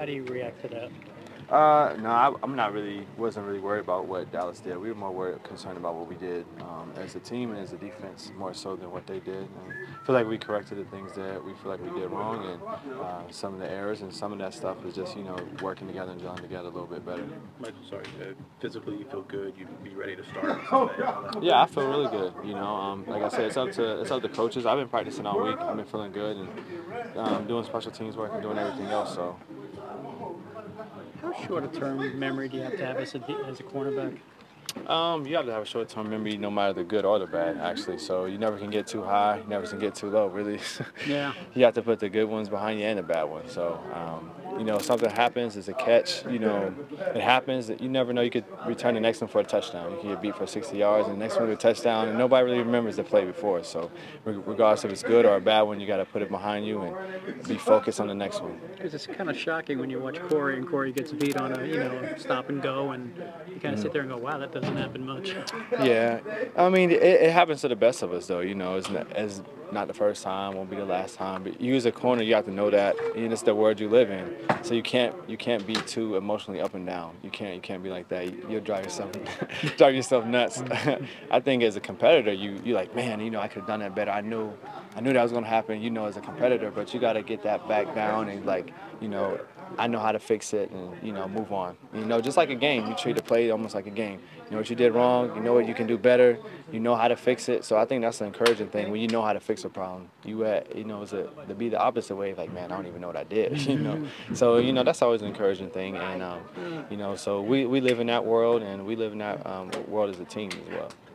How do you react to that? No, I'm not really, wasn't really worried about what Dallas did. We were more concerned about what we did as a team and as a defense, more so than what they did. And I feel like we corrected the things that we feel like we did wrong, and some of the errors and some of that stuff is just, working together and gelling together a little bit better. Michael, sorry, physically you feel good, you'd be ready to start today. Yeah, I feel really good. Like I said, it's up to coaches. I've been practicing all week. I've been feeling good and doing special teams work and doing everything else. So. How short a term memory do you have to have as a cornerback? You have to have a short-term memory no matter the good or the bad, actually. So you never can get too high, you never can get too low, really. Yeah. You have to put the good ones behind you and the bad ones. So, something happens, it's a catch, it happens. You never know, you could return the next one for a touchdown. You can get beat for 60 yards and the next one for a touchdown, and nobody really remembers the play before. So regardless if it's good or a bad one, you got to put it behind you and be focused on the next one. Because it's kind of shocking when you watch Corey and Corey gets beat on a stop and go, and you kind of sit there and go, wow, that doesn't happen much. Yeah, I mean, it happens to the best of us, though. It's not the first time, won't be the last time. But you as a corner, you have to know that, and it's the world you live in. So you can't be too emotionally up and down. You can't be like that. You'll drive yourself nuts. I think as a competitor, you're like, man, I could have done that better. I knew that was gonna happen. As a competitor, but you got to get that back down and I know how to fix it and move on. Just like a game, you treat the play almost like a game. You know what you did wrong. You know what you can do better. You know how to fix it. So I think that's an encouraging thing when you know how to fix a problem. To be the opposite way, like, man, I don't even know what I did. So that's always an encouraging thing. And so we live in that world, and we live in that world as a team as well.